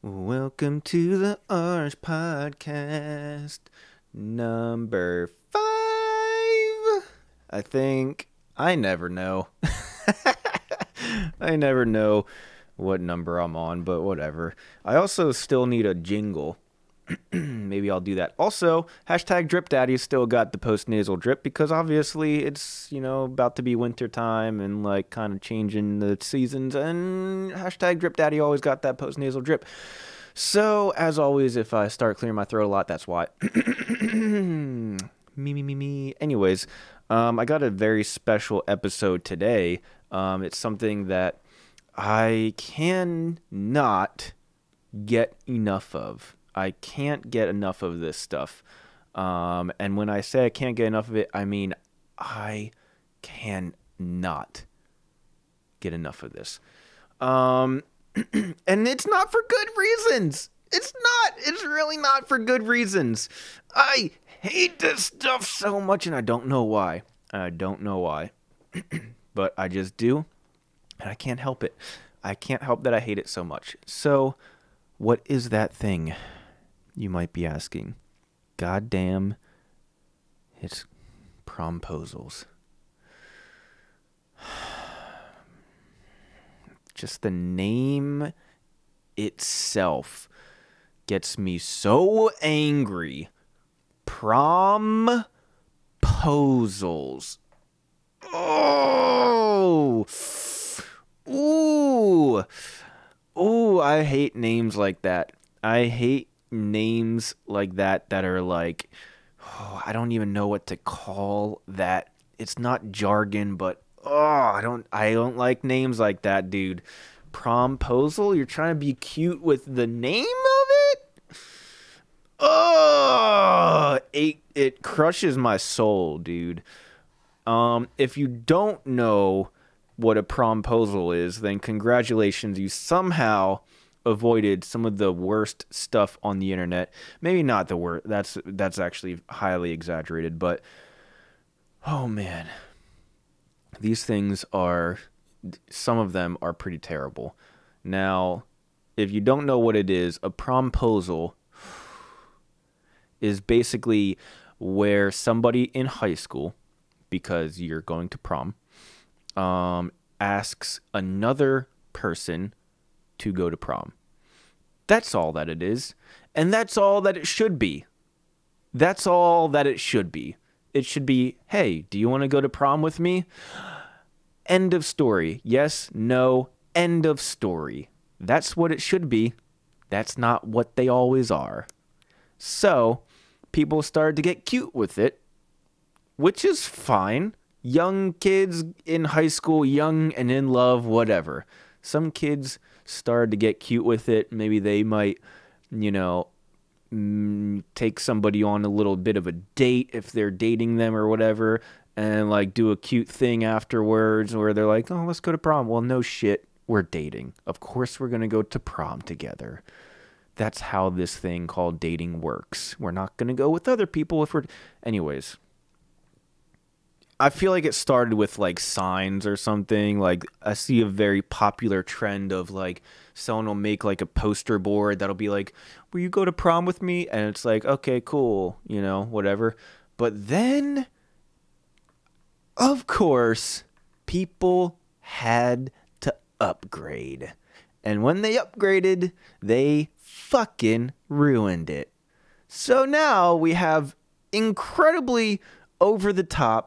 Welcome to the Arch Podcast, number 5. I think I never know. I never know what number I'm on, but whatever. I also still need a jingle. Maybe I'll do that. Also, hashtag Drip Daddy still got the post-nasal drip because obviously it's, about to be winter time and like kind of changing the seasons, and hashtag Drip Daddy always got that post-nasal drip. So, as always, if I start clearing my throat a lot, that's why. Me. Anyways, I got a very special episode today. It's something that I cannot get enough of. I can't get enough of this stuff. And when I say I can't get enough of it, I mean I cannot get enough of this. And it's not for good reasons. It's not. It's really not for good reasons. I hate this stuff so much, and I don't know why. But I just do, and I can't help it. I can't help that I hate it so much. So, what is that thing? You might be asking. Goddamn, it's promposals. Just the name itself gets me so angry. Promposals. Oh! Ooh, I hate names like that. I hate names like that are like, I don't even know what to call that. It's not jargon, but I don't like names like that, dude. Promposal? You're trying to be cute with the name of it? Oh, it crushes my soul, dude. If you don't know what a promposal is, then congratulations, you somehow avoided some of the worst stuff on the internet. Maybe not the worst. That's actually highly exaggerated, but oh man. These things some of them are pretty terrible. Now, if you don't know what it is, a promposal is basically where somebody in high school, because you're going to prom, asks another person to go to prom. That's all that it is. And that's all that it should be. That's all that it should be. It should be, hey, do you want to go to prom with me? End of story. Yes, no, end of story. That's what it should be. That's not what they always are. So, people started to get cute with it, which is fine. Young kids in high school, young and in love, whatever. Some kids started to get cute with it. Maybe they might, take somebody on a little bit of a date if they're dating them or whatever, and like do a cute thing afterwards where they're like, oh, let's go to prom. Well, no shit, we're dating. Of course we're going to go to prom together. That's how this thing called dating works. We're not going to go with other people if we're... Anyways, I feel like it started with like signs or something. Like I see a very popular trend of like someone will make like a poster board that'll be like, will you go to prom with me? And it's like, okay, cool, whatever. But then, of course, people had to upgrade. And when they upgraded, they fucking ruined it. So now we have incredibly over the top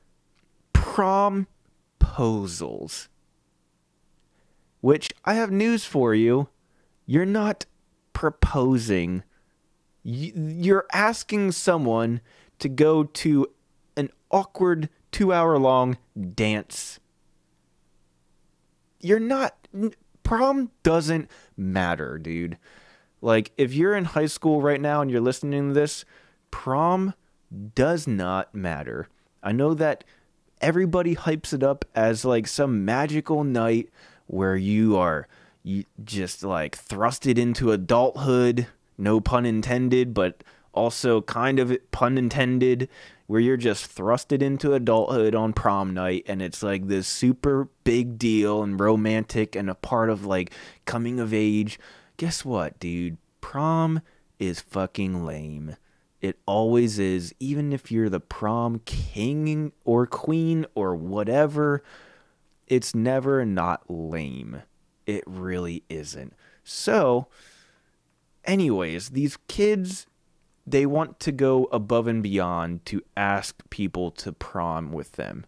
promposals. Which, I have news for you, you're not proposing. You're asking someone to go to an awkward 2-hour-long dance. You're not... Prom doesn't matter, dude. Like, if you're in high school right now and you're listening to this, prom does not matter. I know that everybody hypes it up as like some magical night where you just like thrusted into adulthood, no pun intended, but also kind of pun intended, where you're just thrusted into adulthood on prom night, and it's like this super big deal and romantic and a part of like coming of age. guess what, dude? Prom is fucking lame. It always is. Even if you're the prom king or queen or whatever, it's never not lame. It really isn't. So, anyways, these kids, they want to go above and beyond to ask people to prom with them.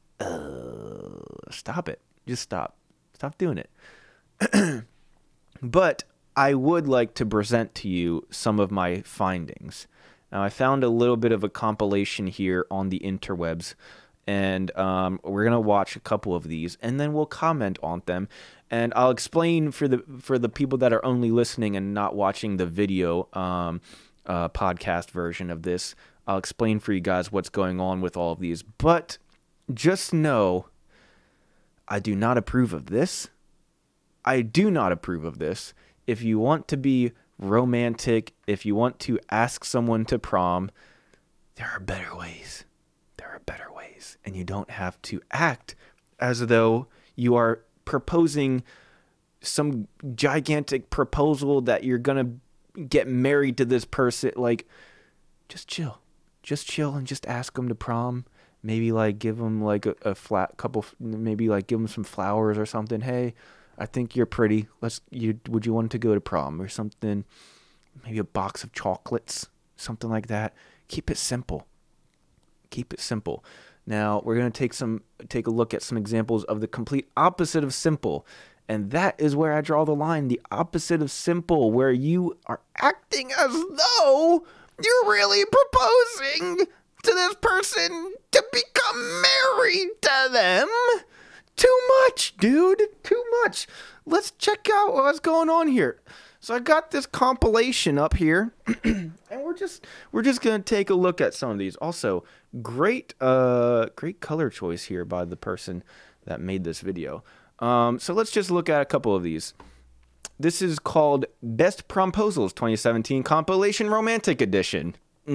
Stop it. Just stop. Stop doing it. But I would like to present to you some of my findings. Now, I found a little bit of a compilation here on the interwebs, and we're going to watch a couple of these, and then we'll comment on them. And I'll explain for the people that are only listening and not watching the video podcast version of this, I'll explain for you guys what's going on with all of these. But just know, I do not approve of this. I do not approve of this. If you want to be romantic, if you want to ask someone to prom, there are better ways. There are better ways. And you don't have to act as though you are proposing some gigantic proposal that you're going to get married to this person. Like, just chill. Just chill and just ask them to prom. Maybe like give them like a flat couple, maybe like give them some flowers or something. Hey, I think you're pretty. Would you want to go to prom or something? Maybe a box of chocolates, something like that. Keep it simple. Keep it simple. Now we're gonna take a look at some examples of the complete opposite of simple, and that is where I draw the line. The opposite of simple, where you are acting as though you're really proposing to this person to become married to them. Too much, dude. Too much. Let's check out what's going on here. So I got this compilation up here, and we're just gonna take a look at some of these. Also, great color choice here by the person that made this video. So let's just look at a couple of these. This is called Best Promposals 2017 Compilation Romantic Edition.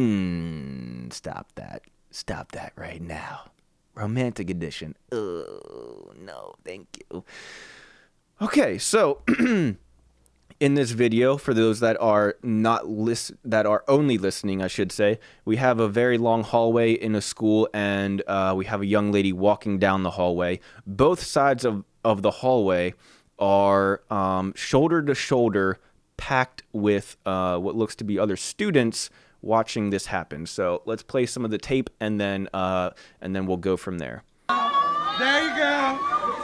Stop that. Stop that right now. Romantic edition. Oh, no, thank you. Okay, so in this video, for those that are that are only listening, I should say, we have a very long hallway in a school, and we have a young lady walking down the hallway. Both sides of the hallway are shoulder to shoulder, packed with what looks to be other students watching this happen. So let's play some of the tape, and then we'll go from there. There you go.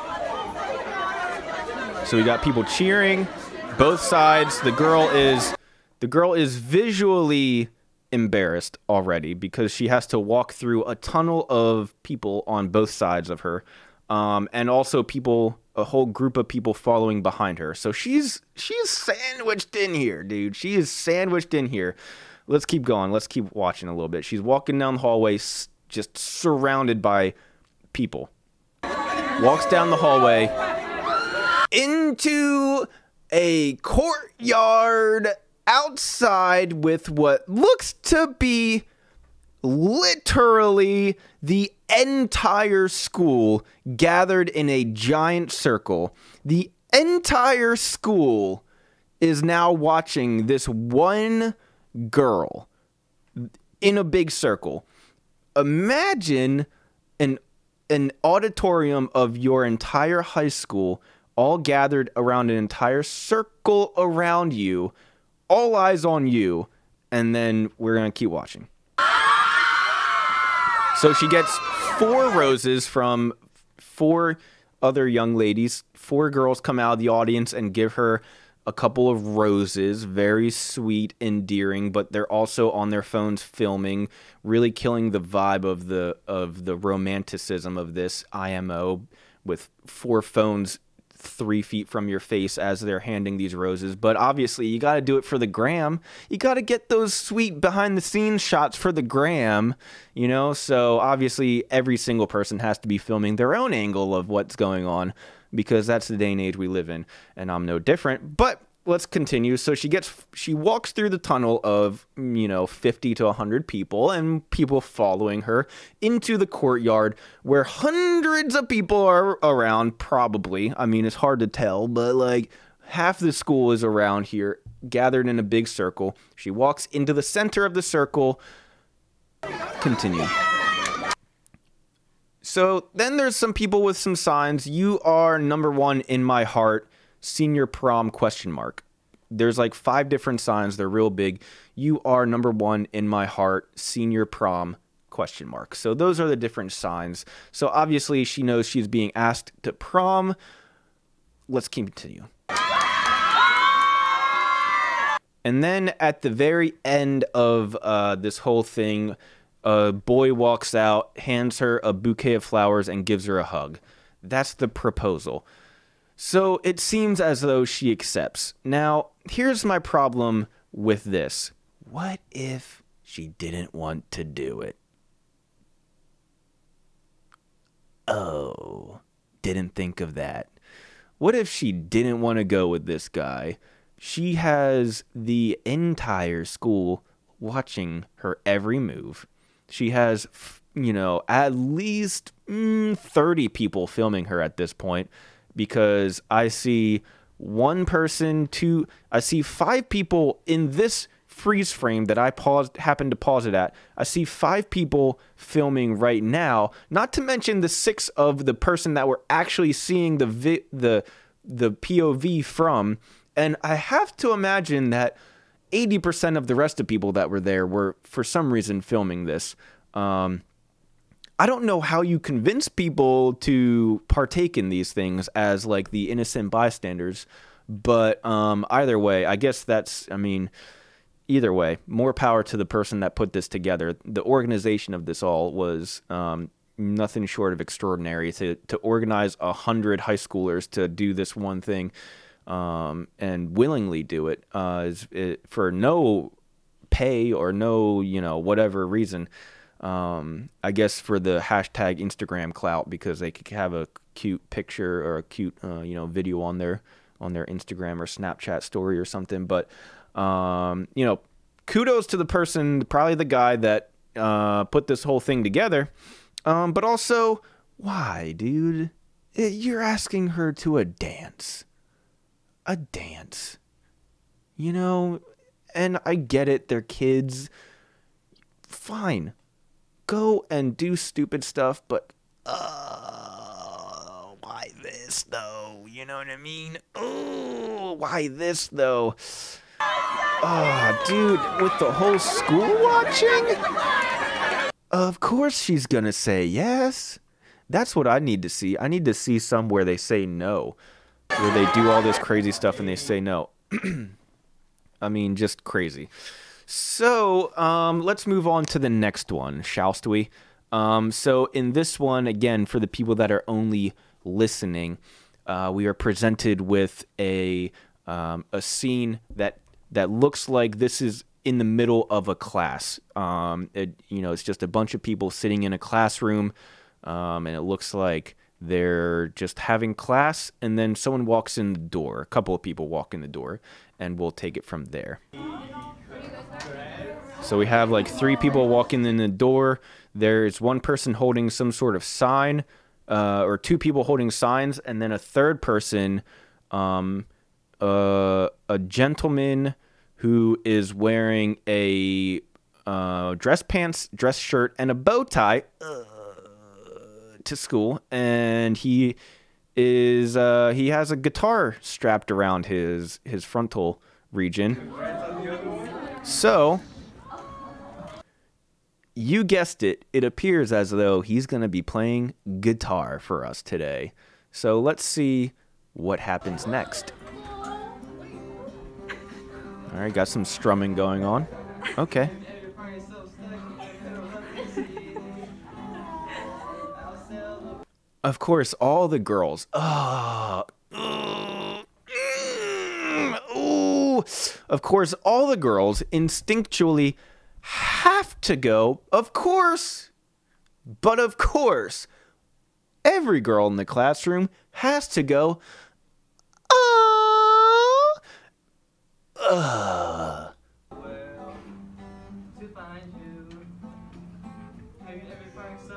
So we got people cheering, both sides. The girl is visually embarrassed already because she has to walk through a tunnel of people on both sides of her, and also a whole group of people following behind her. So she's sandwiched in here, dude. She is sandwiched in here. Let's keep going. Let's keep watching a little bit. She's walking down the hallway, just surrounded by people. Walks down the hallway into a courtyard outside with what looks to be literally the entire school gathered in a giant circle. The entire school is now watching this one girl in a big circle. Imagine an auditorium of your entire high school all gathered around an entire circle around you, all eyes on you, and then we're gonna keep watching. So she gets 4 roses from 4 other young ladies. 4 girls come out of the audience and give her a couple of roses. Very sweet, endearing, but they're also on their phones filming, really killing the vibe of the romanticism of this IMO, with 4 phones 3 feet from your face as they're handing these roses. But obviously you got to do it for the gram. You got to get those sweet behind the scenes shots for the gram, you know? So obviously every single person has to be filming their own angle of what's going on, because that's the day and age we live in, and I'm no different. But let's continue. So she walks through the tunnel of, 50 to 100 people, and people following her into the courtyard where hundreds of people are around, probably. I mean, it's hard to tell, but like Half the school is around here, gathered in a big circle. She walks into the center of the circle. Continue. So then there's some people with some signs. You are number one in my heart. Senior prom ? There's like 5 different signs. They're real big. You are number one in my heart. Senior prom ? So those are the different signs. So obviously she knows she's being asked to prom. Let's continue. And then at the very end of this whole thing, a boy walks out, hands her a bouquet of flowers, and gives her a hug. That's the proposal. So it seems as though she accepts. Now, here's my problem with this. What if she didn't want to do it? Oh, didn't think of that. What if she didn't want to go with this guy? She has the entire school watching her every move. She has, at least 30 people filming her at this point, because I see I see 5 people in this freeze frame that I happened to pause it at. I see 5 people filming right now, not to mention the 6 of the person that we're actually seeing the POV from. And I have to imagine that 80% of the rest of people that were there were, for some reason, filming this. I don't know how you convince people to partake in these things as, like, the innocent bystanders. But either way, I guess either way, more power to the person that put this together. The organization of this all was nothing short of extraordinary. To organize 100 high schoolers to do this one thing. And willingly do it, for no pay or no, whatever reason. I guess for the hashtag Instagram clout, because they could have a cute picture or a cute, video on their Instagram or Snapchat story or something. But, kudos to the person, probably the guy that put this whole thing together. But also, why, dude? You're asking her to a dance. A dance, and I get it. They're kids. Fine. Go and do stupid stuff, but why this though? You know what I mean? Oh, why this though? Dude, with the whole school watching? Of course she's gonna say yes. That's what I need to see. I need to see some where they say no. Where they do all this crazy stuff and they say no. I mean, just crazy. So, let's move on to the next one, shallst we? So in this one, again, for the people that are only listening, we are presented with a scene that looks like this is in the middle of a class. It's just a bunch of people sitting in a classroom, and it looks like they're just having class, and then someone walks in the door. A couple of people walk in the door, and we'll take it from there. So we have like 3 people walking in the door. There's one person holding some sort of sign, or 2 people holding signs, and then a third person, a gentleman who is wearing a dress pants, dress shirt, and a bow tie to school, and he has a guitar strapped around his frontal region. So you guessed it, it appears as though he's going to be playing guitar for us today. So let's see what happens next. All right, got some strumming going on. Okay. Of course, all the girls. Of course, all the girls instinctually have to go. Of course. But of course, every girl in the classroom has to go.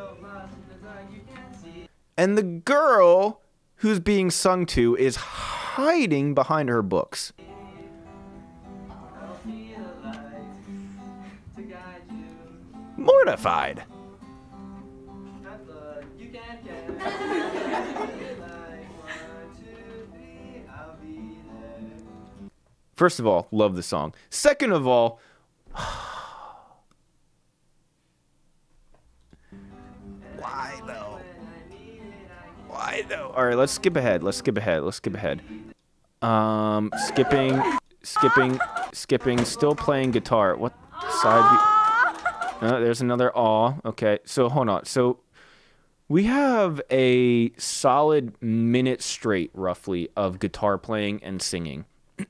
And the girl who's being sung to is hiding behind her books. Mortified. First of all, love the song. Second of all, why though? Why though? All right, let's skip ahead. Skipping. Still playing guitar. What side? There's another aw. Okay, so hold on. So we have a solid minute straight, roughly, of guitar playing and singing.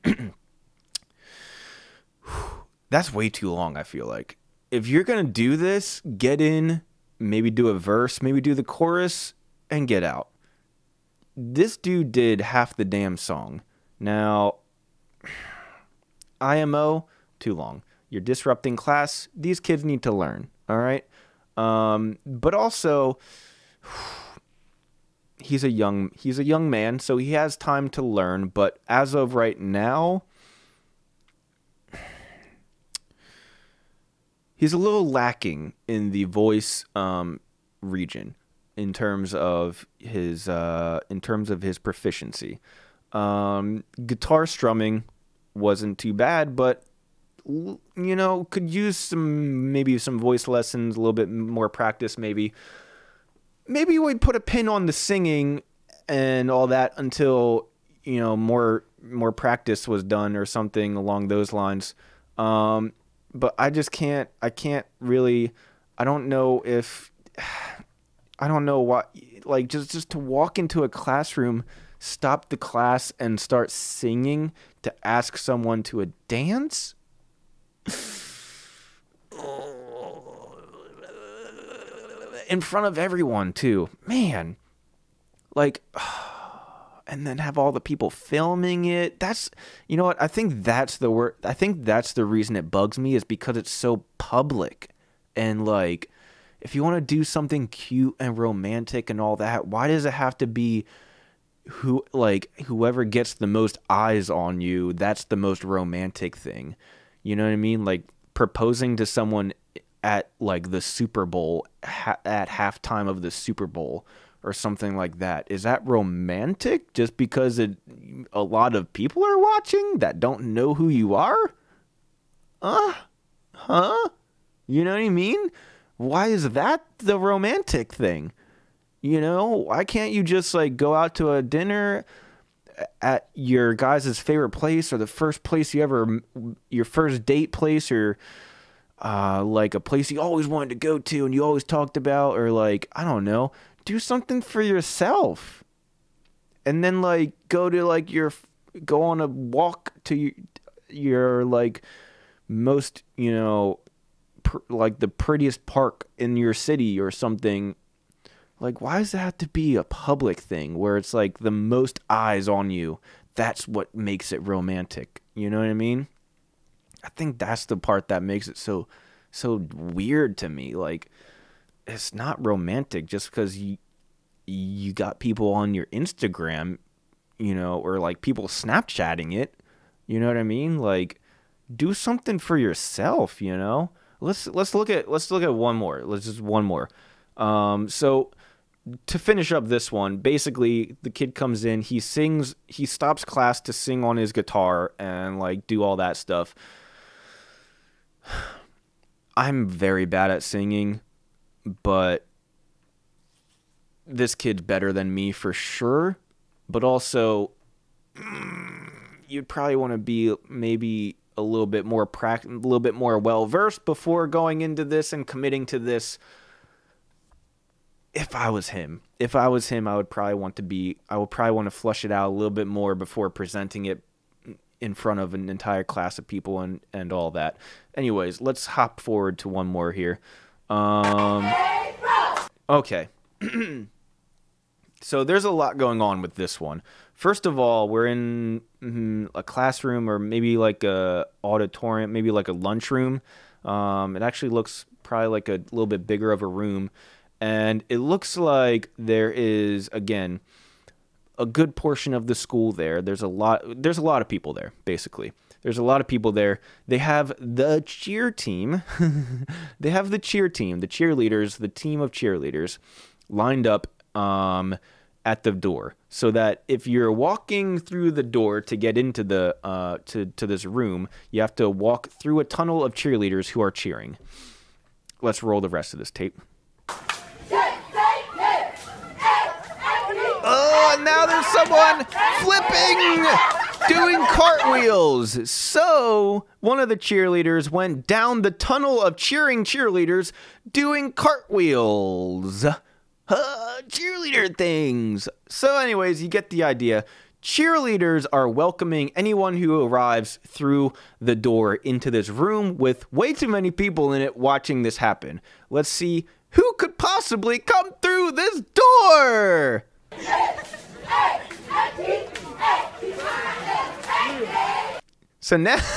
That's way too long, I feel like. If you're going to do this, get in, maybe do a verse, maybe do the chorus, and get out. This dude did half the damn song. Now, IMO, too long. You're disrupting class. These kids need to learn, all right? But also, he's a young man, so he has time to learn. But as of right now, he's a little lacking in the voice region in terms of his proficiency. Guitar strumming wasn't too bad, but could use maybe some voice lessons, a little bit more practice. Maybe we'd put a pin on the singing and all that until more practice was done or something along those lines. But I can't really, I don't know what, like, just to walk into a classroom, stop the class and start singing to ask someone to a dance? In front of everyone, too. Man. Like, and then have all the people filming it. That's, you know what? I think that's the word. I think that's the reason it bugs me, is because it's so public. And like, if you want to do something cute and romantic and all that, why does it have to be whoever gets the most eyes on you, that's the most romantic thing? You know what I mean? Like, proposing to someone at like the Super Bowl, at halftime of the Super Bowl, or something like that. Is that romantic just because a lot of people are watching that don't know who you are? Huh? You know what I mean? Why is that the romantic thing? Why can't you just like go out to a dinner at your guys' favorite place, or the first place your first date place, or like a place you always wanted to go to and you always talked about, or like, I don't know, do something for yourself, and then like go on a walk to your like most, like the prettiest park in your city or something. Like, why does it have to be a public thing where it's like the most eyes on you? That's what makes it romantic. You know what I mean? I think that's the part that makes it so weird to me. Like, it's not romantic just because you got people on your Instagram, or like people Snapchatting it. You know what I mean? Like, do something for yourself. Let's look at one more. Let's just one more. So to finish up this one, basically the kid comes in, he stops class to sing on his guitar and like do all that stuff. I'm very bad at singing, but this kid's better than me for sure. But also, you'd probably want to be maybe a little bit more well-versed before going into this and committing to this. If I was him, I would probably want to flush it out a little bit more before presenting it in front of an entire class of people and all that. Anyways, let's hop forward to one more here. Okay. So there's a lot going on with this one. First of all, we're in a classroom, or maybe like a auditorium, maybe like a lunchroom. It actually looks probably like a little bit bigger of a room. And it looks like there is, again, a good portion of the school there. There's a lot of people there, basically. There's a lot of people there. They have the cheer team. They have the cheer team, the cheerleaders, the team of cheerleaders lined up at the door, so that if you're walking through the door to get into the to this room, you have to walk through a tunnel of cheerleaders who are cheering. Let's roll the rest of this tape. Oh, and now there's someone flipping, doing cartwheels. So one of the cheerleaders went down the tunnel of cheering cheerleaders doing cartwheels. Cheerleader things. So anyways, you get the idea. Cheerleaders are welcoming anyone who arrives through the door into this room with way too many people in it watching this happen. Let's see who could possibly come through this door. So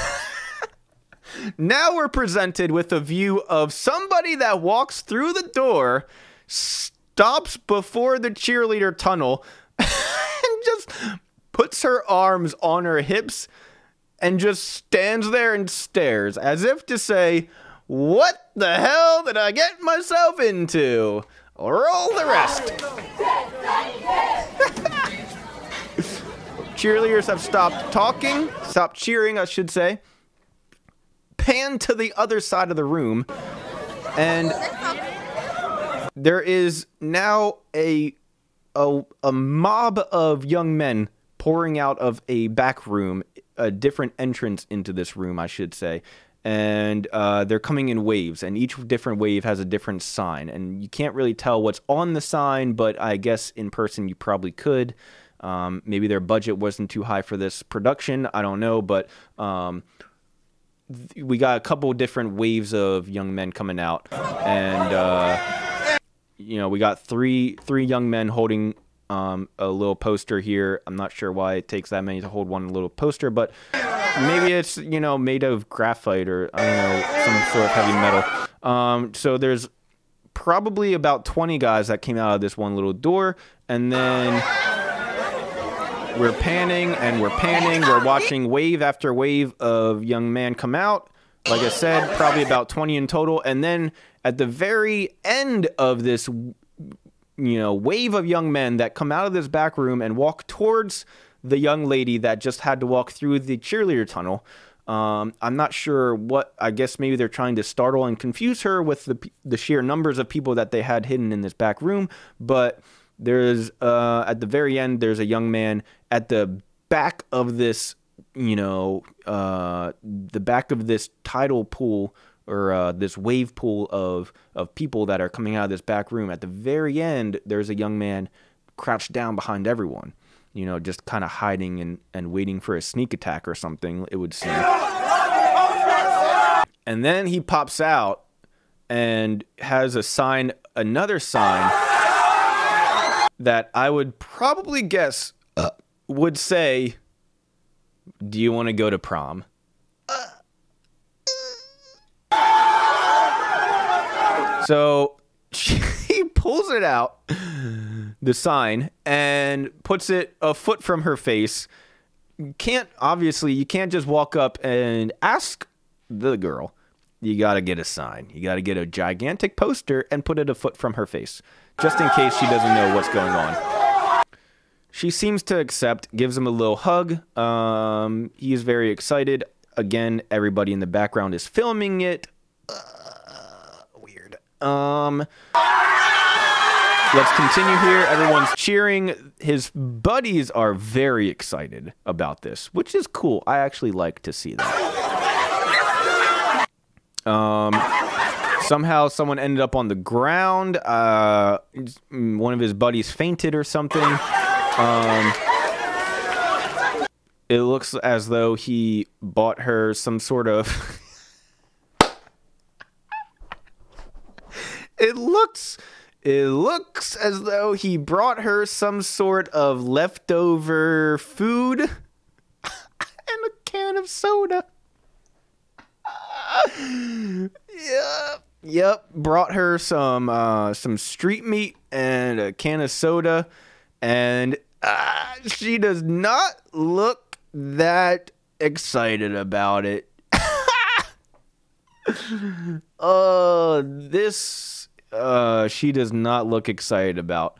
now we're presented with a view of somebody that walks through the door, stops before the cheerleader tunnel, and just puts her arms on her hips and just stands there and stares as if to say, "What the hell did I get myself into?" Roll the rest. Cheerleaders have stopped cheering, I should say. Pan to the other side of the room, and there is now a mob of young men pouring out of a back room, a different entrance into this room, I should say. And they're coming in waves, and each different wave has a different sign. And you can't really tell what's on the sign, but I guess in person you probably could. Maybe their budget wasn't too high for this production. I don't know, but we got a couple different waves of young men coming out. And, we got three young men holding a little poster here. I'm not sure why it takes that many to hold one little poster, but maybe it's, made of graphite or, I don't know, some sort of heavy metal. So there's probably about 20 guys that came out of this one little door, and then we're panning and we're panning. We're watching wave after wave of young men come out. Like I said, probably about 20 in total. And then at the very end of this wave of young men that come out of this back room and walk towards the young lady that just had to walk through the cheerleader tunnel. I'm not sure what. I guess maybe they're trying to startle and confuse her with the sheer numbers of people that they had hidden in this back room. But there's at the very end, there's a young man at the back of this, the back of this tidal pool, or this wave pool of people that are coming out of this back room. At the very end, there's a young man crouched down behind everyone, just kind of hiding and waiting for a sneak attack or something, it would seem. And then he pops out and has another sign that I would probably guess would say, "Do you want to go to prom?" So she pulls it out, the sign, and puts it a foot from her face. You can't just walk up and ask the girl. You got to get a sign. You got to get a gigantic poster and put it a foot from her face, just in case she doesn't know what's going on. She seems to accept, gives him a little hug. He is very excited. Again, everybody in the background is filming it. Weird. Let's continue here. Everyone's cheering. His buddies are very excited about this, which is cool. I actually like to see that. Somehow someone ended up on the ground. One of his buddies fainted or something. It looks as though he bought her some sort of... It looks as though he brought her some sort of leftover food and a can of soda. Yep. Brought her some street meat and a can of soda, and She does not look that excited about it. She does not look excited about.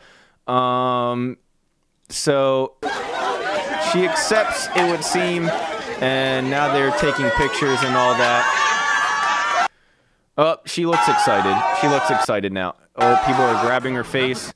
So she accepts, it would seem, and now they're taking pictures and all that. Oh, she looks excited. She looks excited now. Oh, people are grabbing her face.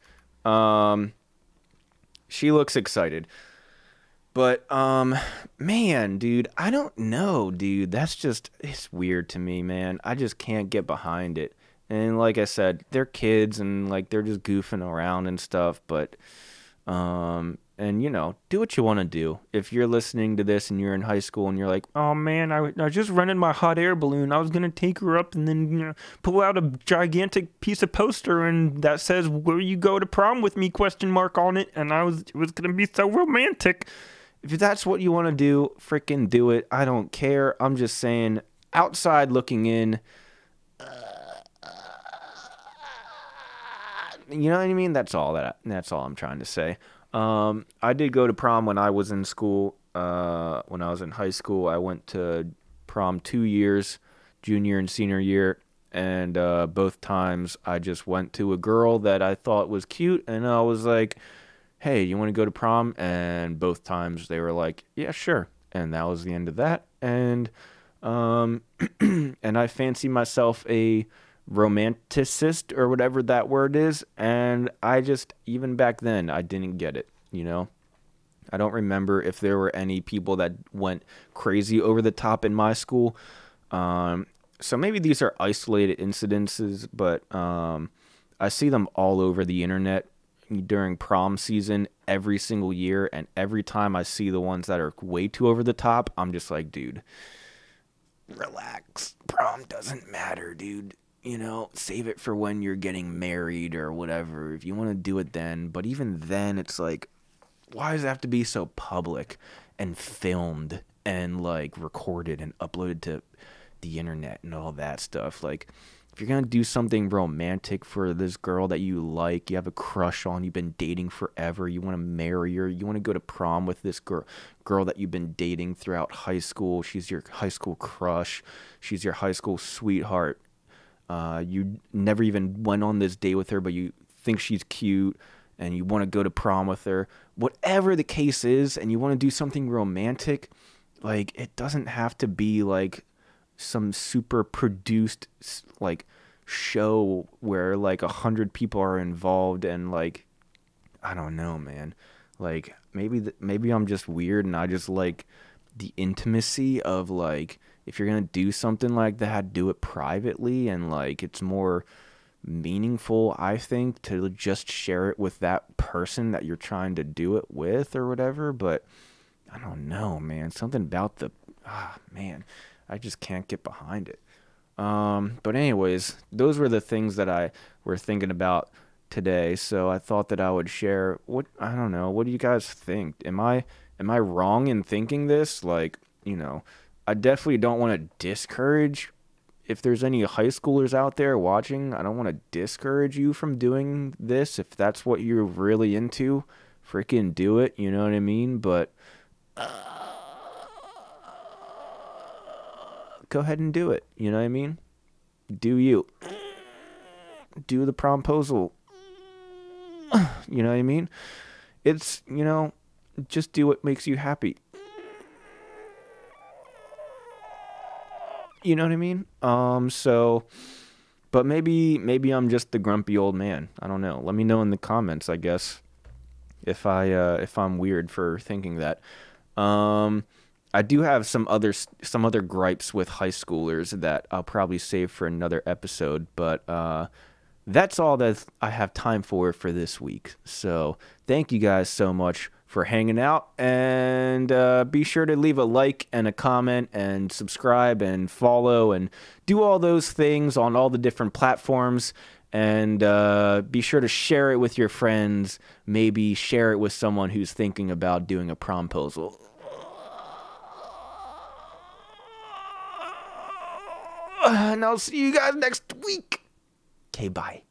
She looks excited. But, man, dude, I don't know, dude. It's weird to me, man. I just can't get behind it. And like I said, they're kids and, like, they're just goofing around and stuff. But, and, you know, do what you want to do. If you're listening to this and you're in high school and you're like, oh, man, I just rented my hot air balloon. I was going to take her up and then, you know, pull out a gigantic piece of poster and that says, will you go to prom with me, ? On it. And it was going to be so romantic. If that's what you want to do, freaking do it. I don't care. I'm just saying, outside looking in, you know what I mean? That's all I'm trying to say. I did go to prom when I was in school. When I was in high school, I went to prom 2 years, junior and senior year. And both times I just went to a girl that I thought was cute. And I was like, hey, you want to go to prom? And both times they were like, yeah, sure. And that was the end of that. And and I fancy myself a romanticist or whatever that word is. And I just, even back then, I didn't get it, you know? I don't remember if there were any people that went crazy over the top in my school. So maybe these are isolated incidences, but I see them all over the internet during prom season every single year, and every time I see the ones that are way too over the top, I'm just like, dude, relax. Prom doesn't matter, dude. You know, save it for when you're getting married or whatever, if you want to do it then. But even then, it's like, why does it have to be so public and filmed and like recorded and uploaded to the internet and all that stuff? Like, if you're going to do something romantic for this girl that you like, you have a crush on, you've been dating forever, you want to marry her, you want to go to prom with this girl that you've been dating throughout high school, she's your high school crush, she's your high school sweetheart, you never even went on this date with her, but you think she's cute, and you want to go to prom with her, whatever the case is, and you want to do something romantic, like, it doesn't have to be like some super produced like show where like 100 people are involved and like, I don't know, man. Like maybe I'm just weird and I just like the intimacy of like, if you're gonna do something like that, do it privately, and like it's more meaningful, I think, to just share it with that person that you're trying to do it with or whatever. But I don't know, man. Something about man, I just can't get behind it. But anyways, those were the things that I were thinking about today. So I thought that I would share I don't know. What do you guys think? Am I wrong in thinking this? Like, you know, I definitely don't want to discourage, if there's any high schoolers out there watching, I don't want to discourage you from doing this. If that's what you're really into, freaking do it. You know what I mean? But go ahead and do it. You know what I mean? Do you. Do the promposal. You know what I mean? It's, you know, just do what makes you happy. You know what I mean? But maybe I'm just the grumpy old man. I don't know. Let me know in the comments, I guess, if I'm weird for thinking that. I do have some other gripes with high schoolers that I'll probably save for another episode, but that's all that I have time for this week. So thank you guys so much for hanging out, and be sure to leave a like and a comment and subscribe and follow and do all those things on all the different platforms, and be sure to share it with your friends. Maybe share it with someone who's thinking about doing a promposal. And I'll see you guys next week. Okay, bye.